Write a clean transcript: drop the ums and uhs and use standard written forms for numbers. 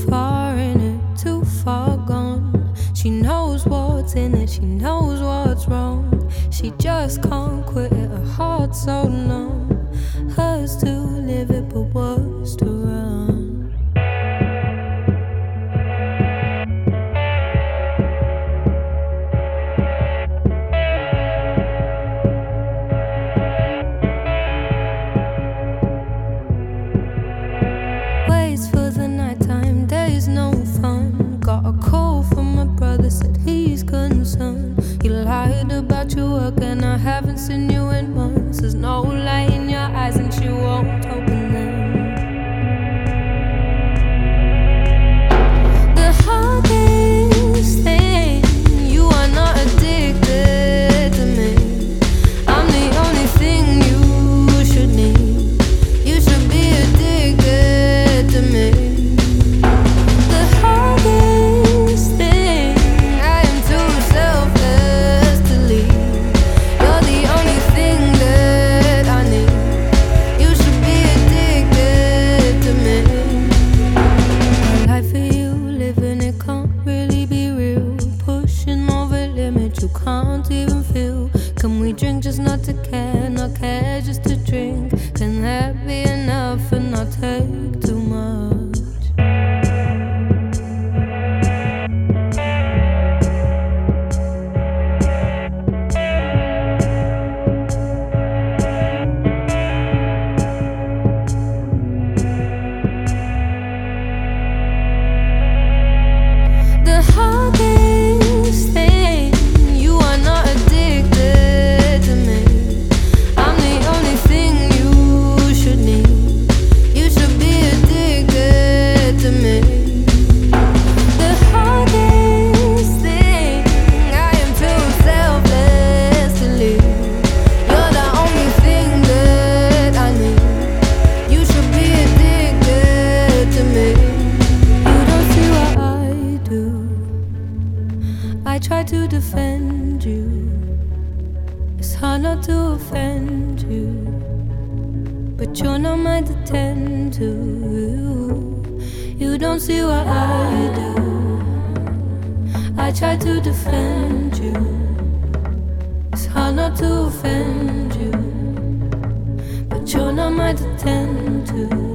far in it, too far gone. She knows what's in it, she knows what's wrong. She just can't quit it, her heart's so numb. Hers to live it, but worse to run. Waits for the nighttime, days no fun. Got a call from my brother, said he's concerned. You lied about your work and I haven't seen you in months. There's no light in your eyes and she won't open them. The hardest thing, you are not addicted to me. I'm the only thing you should need. You should be addicted to me. The hardest thing, I am too selfless to leave. You're the only thing that I need. You should be addicted to me. My life for you, living it can't really be real. Pushing over limits you can't even feel. Can we drink just not to care, not care just to drink? Can that be enough and not take too much? The hardest thing, you are not addicted to me. I'm the only thing you should need. You should be addicted to me. The hardest thing, I am too selfless to leave. You're the only thing that I need. You should be addicted to me. You don't see what I do. I try to defend you. It's hard not to offend you, but you're not mine to tend to. You don't see what I do. I try to defend you. It's hard not to offend you, but you're not mine to tend to.